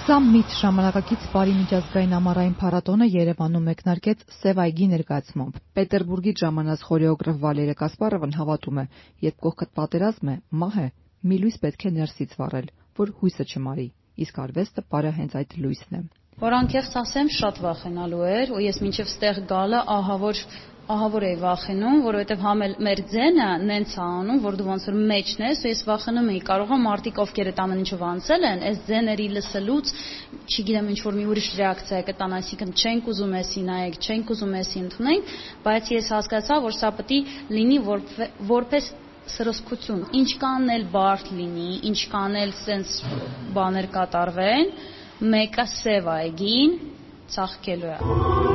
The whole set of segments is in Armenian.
20 ժամանակակից բարի միջազգային ամառային փառատոնը Երևանում մեկնարկեց Սև այգի ներկայացմամբ։ Պետերբուրգից ժամանած խորեոգրաֆ Վալերիա Կասպարովն հավատում է, երբ կողքդ պատերազմ է, մահ է, մի լույս պետք է ներսից վառել, որ հույսը չմարի, իսկ արվեստը բարը հենց այդ լույսն է։ Որ անկեղծ ասեմ, շատ վախենալու էր, ու ես մինչև ստեղ գալը ահավոր էի վախենում, որովհետև համ էլ մեր ձենը նենց է անում, որ դու ոնց որ մեջն ես, ու ես վախենում էի, կարող է մարդիկ, ովքեր այդ ամեն ինչով անցել են, այս ձեների լսելուց, չգիտեմ, ինչ որ մի ուրիշ ռեակցիա կտան, այսինքն չենք ուզում էսի նայեք, չենք ուզում էսի ընդունենք, բայց ես հասկացա, որ սա պետք է լինի որպես սրսկություն, ինչ կանել բարդ լինի, ինչ կանել սենց բաներ կատարվեն, մեկը Սև այգին ծաղկելու է։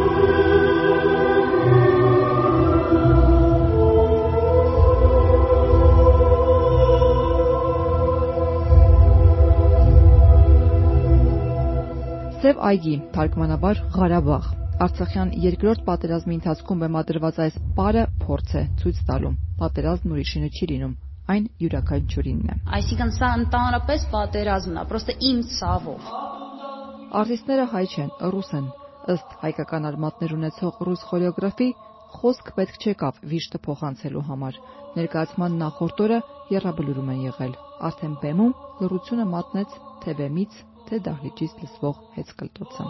Սև այգի, թարգմանաբար Ղարաբաղ։ Արցախյան երկրորդ պատերազմի ընթացքում բեմադրված այս պարը փորձ է ցույց տալու։ Պատերազմն ուրիշինը չի լինում, այն յուրաքանչյուրինն է։ Այսինքն սա ընդհանրապես պատերազմն է, պրոստը իմ ցավով։ Արտիստները հայ չեն, ռուս են։ Ըստ հայկական արմատներ ունեցող ռուս խորեոգրաֆի, խոսք պետք չեկավ վիշտը փոխանցելու համար։ Ներկայացման նախորդ օրը եռաբլուրում են եղել։ Արդեն բեմում լռությունը մատնեց թե բեմից, թե դահլիճից լսվող հեծկլտոցը։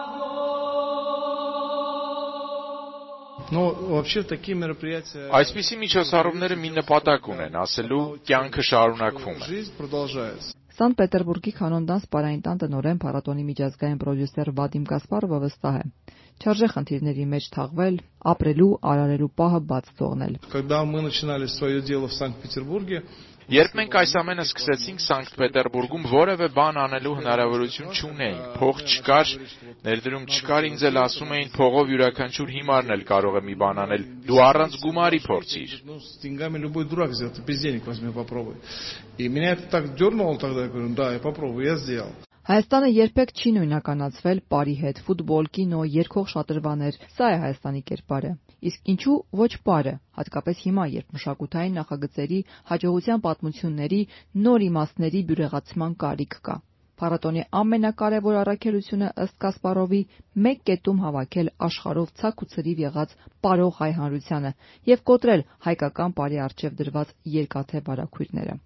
Այսպիսի միջոցառումները մի նպատակ ունեն, ասելու կյանքը շարունակվում է։ Սանտ Պետերբուրգի Քանոնդանս պարային տան տնօրեն փառատոնի միջազգային պրոդյուսեր Վադիմ Կասպարովը վստահ է։ Չարժե խնդիրների մեջ թաղվել, ապրելու, արարելու պահը բաց թողնել։ Երբ մենք այս ամենը սկսեցինք Սանկտ Պետերբուրգում, որևէ բան անելու հնարավորություն չունեինք, փող չկար, ներդրում չկար, ինձ էլ ասում էին փողով յուրաքանչյուր հիմարն էլ կարող է մի բան անել, դու առանց գումարի փորձիր։ Հայաստանը երբեք չի նույնականացվել պարի հետ, ֆուտբոլ, կինո, երգող շատրվաներ, սա է Հայաստանի կերպարը։ Իսկ ինչու ոչ պարը, հատկապես հիմա, երբ մշակութային նախագծերի, հաջողության պատմությունների, նոր իմաստների բյուրեղացման կարիք կա։ Փառատոնի ամենակարևոր առաքելությունը ըստ Կասպարովի մեկ կետում հավաքել աշխարհով ցակ ու ցրիվ եղած պարող հայ հանրությանը եւ կոտրել հայկական պարի առջև դրված երկաթե բարակույրները։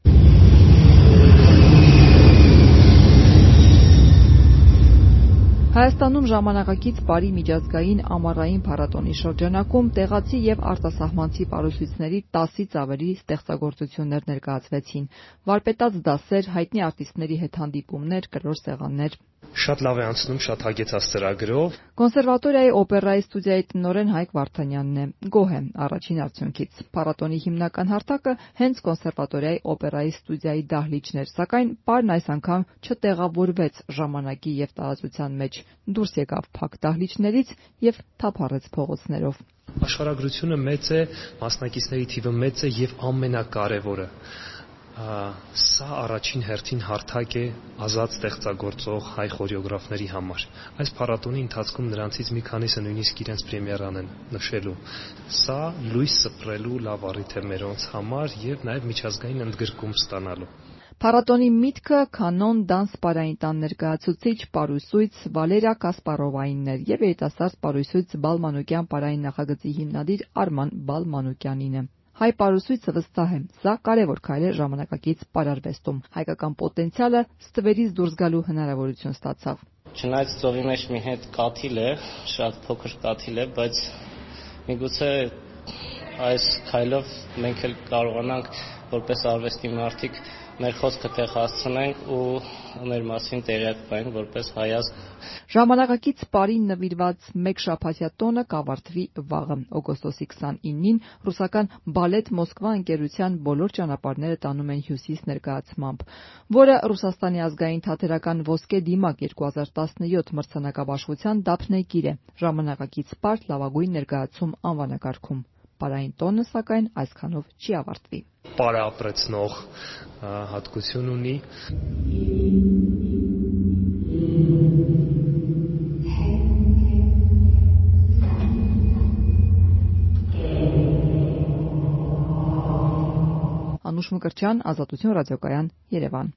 Հայաստանում ժամանակակից պարի միջազգային ամառային փառատոնի շրջանակում տեղացի եւ արտասահմանցի պարուսույցների 10-ից ավելի ստեղծագործություններ ներկայացվեցին։ Վարպետաց դասեր, հայտնի արտիստների հետ հանդիպումներ, կլոր սեղաններ։ Շատ լավ է անցնում, շատ հագեցած ծրագրով։ Կոնսերվատորիայի օպերայի ստուդիայի տնօրեն Հայկ Վարդանյանն է։ Գոհ է առաջին արդյունքից։ Փառատոնի հիմնական հարթակը հենց կոնսերվատորիայի օպերայի ստուդիայի դահլիճն էր, սակայն պարն այս անգամ չտեղավորվեց ժամանակի եւ տարածության մեջ, դուրս եկավ փակ դահլիճներից եւ թափառեց փողոցներով։ Աշխարհագրությունը մեծ է, մասնակիցների թիվը մեծ է եւ ամենակարևորը սա առաջին հերթին հարթակ է ազատ ստեղծագործող հայ խորեոգրաֆների համար։ Այս փառատոնի ընթացքում նրանցից մի քանիսը նույնիսկ իրենց պրեմիերան են նշելու։ Սա լույս սփռելու լավ առիթ է մերոնց համար եւ նաեւ միջազգային ընդգրկում ստանալու։ Փառատոնի միտքը կանոն դանս պարային տան ներկայացուցիչ պարուսույց Վալերիա Կասպարովայինն էր եւ երիտասարդ պարուսույց Բալմանուկյան պարային նախագծի հիմնադիր Արման Բալմանուկյանինը։ Հայ պարուսույցը վստահ է, սա կարևոր քայլ է ժամանակակից պարարվեստում։ Հայկական պոտենցիալը ստվերից դուրս գալու հնարավորություն ստացավ։ Չնայած ծովի մեջ մի հետ կաթիլ է, շատ փոքր կաթիլ է, բայց միգուցե այս քայլով մենք էլ կարողանանք որպես արվեստի մարդիկ մեր խոսքը տեղ հասցնենք ու մեր մասին տեղյակ բանք որպես հայազգ։ Ժամանակակից պարին նվիրված մեկ շաբաթյա տոնը կավարտվի վաղը, օգոստոսի 29-ին ռուսական Բալետ Մոսկվա ընկերության բոլոր ճանապարհները տանում են հյուսիս ներկայացմամբ, որը Ռուսաստանի ազգային թատերական ոսկե դիմակ 2017 մրցանակաբաշխության դափնեկիր է, ժամանակակից պար լավագույն ներկայացում անվանակարգում։ Պարային տոնը, սակայն, այսքանով չի ավարտվի։ Պարը ապրեցնող հատկություն ունի։ Անուշ Մկրտչյան, Ազատություն ռադիոկայան, Երևան։